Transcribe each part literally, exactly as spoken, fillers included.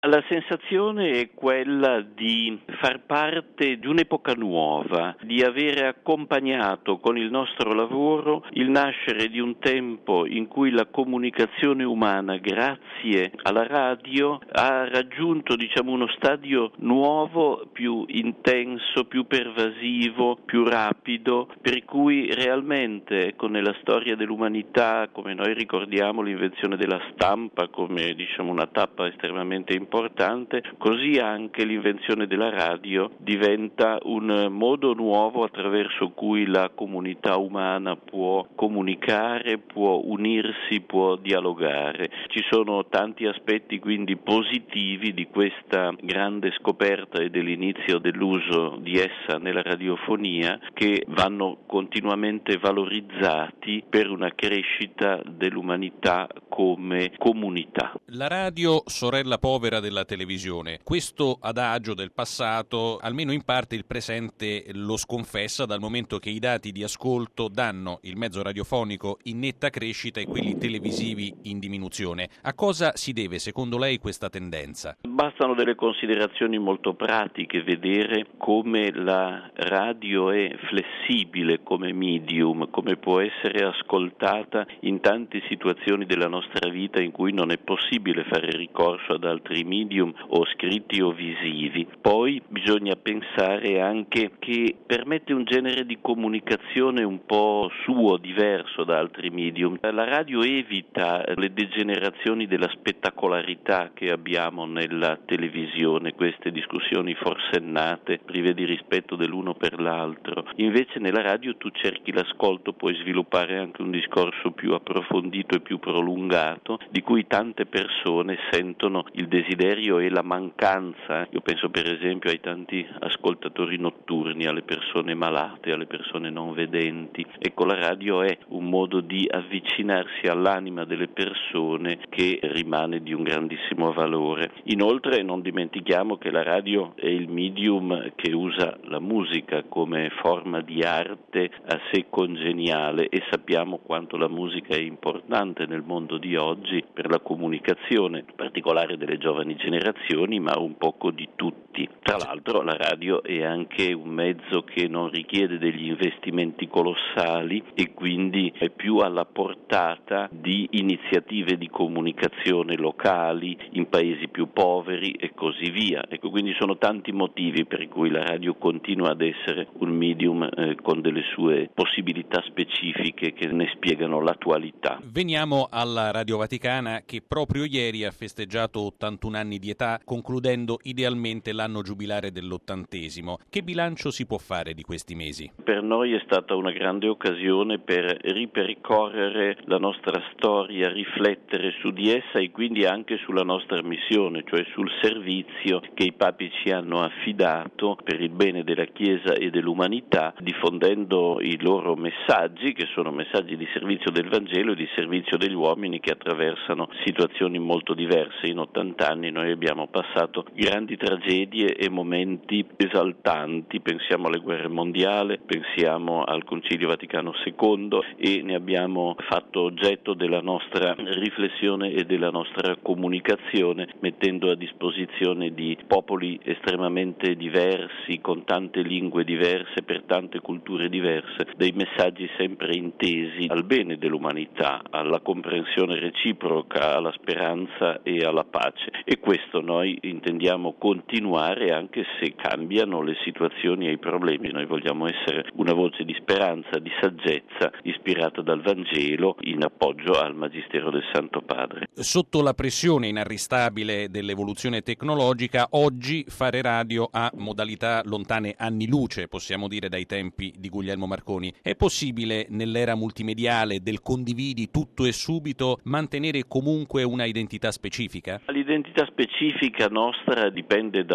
La sensazione è quella di far parte di un'epoca nuova, di avere accompagnato con il nostro lavoro il nascere di un tempo in cui la comunicazione umana, grazie alla radio, ha raggiunto diciamo uno stadio nuovo, più intenso, più pervasivo, più rapido, per cui realmente ecco, nella storia dell'umanità, come noi ricordiamo l'invenzione della stampa come diciamo una tappa estremamente importante, così anche l'invenzione della radio diventa un modo nuovo attraverso cui la comunità umana può comunicare, può unirsi, può dialogare. Ci sono tanti aspetti quindi positivi di questa grande scoperta e dell'inizio dell'uso di essa nella radiofonia che vanno continuamente valorizzati per una crescita dell'umanità come comunità. La radio, sorella povera della televisione. Questo adagio del passato, almeno in parte il presente lo sconfessa, dal momento che i dati di ascolto danno il mezzo radiofonico in netta crescita e quelli televisivi in diminuzione. A cosa si deve, secondo lei, questa tendenza? Bastano delle considerazioni molto pratiche, vedere come la radio è flessibile come medium, come può essere ascoltata in tante situazioni della nostra vita in cui non è possibile fare ricorso ad altri medium o scritti o visivi. Poi bisogna pensare anche che permette un genere di comunicazione un po' suo, diverso da altri medium. La radio evita le degenerazioni della spettacolarità che abbiamo nella televisione, queste discussioni forsennate, prive di rispetto dell'uno per l'altro. Invece nella radio tu cerchi l'ascolto, puoi sviluppare anche un discorso più approfondito e più prolungato, di cui tante persone sentono il desiderio e la mancanza. Io penso per esempio ai tanti ascoltatori notturni, alle persone malate, alle persone non vedenti. Ecco, la radio è un modo di avvicinarsi all'anima delle persone che rimane di un grandissimo valore. Inoltre non dimentichiamo che la radio è il medium che usa la musica come forma di arte a sé congeniale e sappiamo quanto la musica è importante nel mondo di oggi per la comunicazione, in particolare delle giovani generazioni, ma un poco di tutti. Tra l'altro la radio è anche un mezzo che non richiede degli investimenti colossali e quindi è più alla portata di iniziative di comunicazione locali in paesi più poveri e così via. Ecco, quindi sono tanti motivi per cui la radio continua ad essere un medium eh, con delle sue possibilità specifiche che ne spiegano l'attualità. Veniamo alla Radio Vaticana, che proprio ieri ha festeggiato ottantuno anni di età, concludendo idealmente l'anno giubilare dell'ottantesimo. Che bilancio si può fare di questi mesi? Per noi è stata una grande occasione per ripercorrere la nostra storia, riflettere su di essa e quindi anche sulla nostra missione, cioè sul servizio che i papi ci hanno affidato per il bene della Chiesa e dell'umanità, diffondendo i loro messaggi, che sono messaggi di servizio del Vangelo e di servizio degli uomini che attraversano situazioni molto diverse. In ottanta anni noi abbiamo passato grandi tragedie e momenti esaltanti, pensiamo alle guerre mondiali, pensiamo al Concilio Vaticano secondo e ne abbiamo fatto oggetto della nostra riflessione e della nostra comunicazione, mettendo a disposizione di popoli estremamente diversi, con tante lingue diverse, per tante culture diverse, dei messaggi sempre intesi al bene dell'umanità, alla comprensione reciproca, alla speranza e alla pace. E questo noi intendiamo continuare anche se cambiano le situazioni e i problemi. Noi vogliamo essere una voce di speranza, di saggezza, ispirata dal Vangelo in appoggio al Magistero del Santo Padre. Sotto la pressione inarrestabile dell'evoluzione tecnologica, oggi fare radio ha modalità lontane anni luce, possiamo dire, dai tempi di Guglielmo Marconi. È possibile nell'era multimediale del condividi tutto e subito mantenere comunque una identità specifica? L'identità specifica nostra dipende dal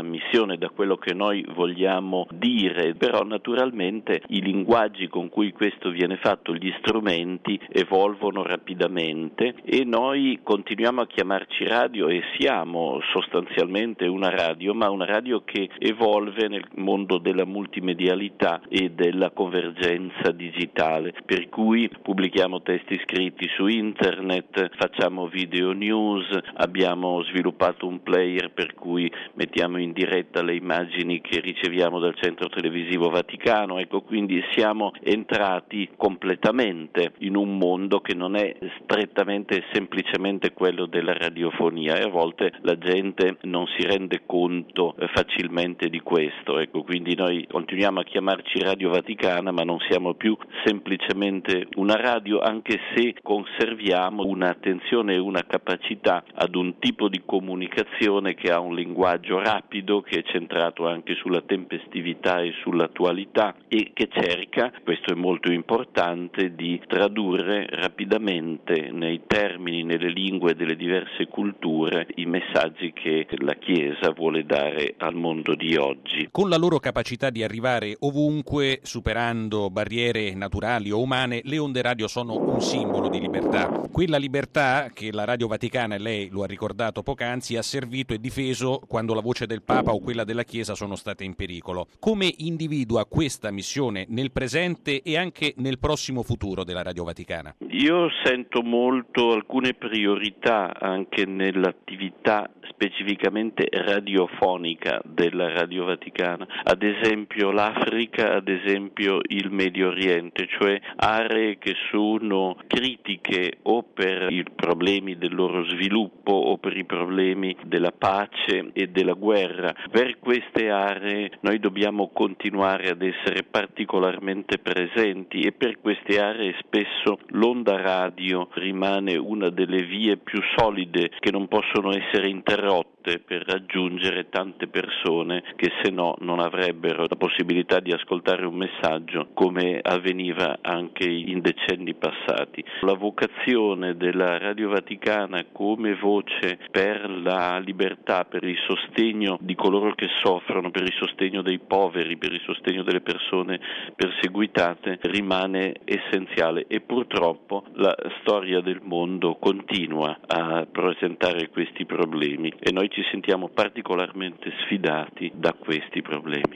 missione, da quello che noi vogliamo dire, però naturalmente i linguaggi con cui questo viene fatto, gli strumenti evolvono rapidamente e noi continuiamo a chiamarci radio e siamo sostanzialmente una radio, ma una radio che evolve nel mondo della multimedialità e della convergenza digitale, per cui pubblichiamo testi scritti su internet, facciamo video news, abbiamo sviluppato un player per cui mettiamo in diretta le immagini che riceviamo dal Centro Televisivo Vaticano, ecco, quindi siamo entrati completamente in un mondo che non è strettamente e semplicemente quello della radiofonia e a volte la gente non si rende conto facilmente di questo, ecco, quindi noi continuiamo a chiamarci Radio Vaticana, ma non siamo più semplicemente una radio, anche se conserviamo un'attenzione e una capacità ad un tipo di comunicazione che ha un linguaggio rapido, che è centrato anche sulla tempestività e sull'attualità e che cerca, questo è molto importante, di tradurre rapidamente nei termini, nelle lingue delle diverse culture i messaggi che la Chiesa vuole dare al mondo di oggi. Con la loro capacità di arrivare ovunque, superando barriere naturali o umane, le onde radio sono un simbolo di libertà. Quella libertà che la Radio Vaticana, e lei lo ha ricordato poc'anzi, ha servito e difeso quando la voce del Papa o quella della Chiesa sono state in pericolo. Come individua questa missione nel presente e anche nel prossimo futuro della Radio Vaticana? Io sento molto alcune priorità anche nell'attività specificamente radiofonica della Radio Vaticana, ad esempio l'Africa, ad esempio il Medio Oriente, cioè aree che sono critiche o per i problemi del loro sviluppo o per i problemi della pace e della guerra. Per queste aree noi dobbiamo continuare ad essere particolarmente presenti e per queste aree spesso l'onda radio rimane una delle vie più solide che non possono essere interrotte per raggiungere tante persone che se no non avrebbero la possibilità di ascoltare un messaggio come avveniva anche in decenni passati. La vocazione della Radio Vaticana come voce per la libertà, per il sostegno di coloro che soffrono, per il sostegno dei poveri, per il sostegno delle persone perseguitate rimane essenziale e purtroppo la storia del mondo continua a presentare questi problemi e noi ci sentiamo particolarmente sfidati da questi problemi.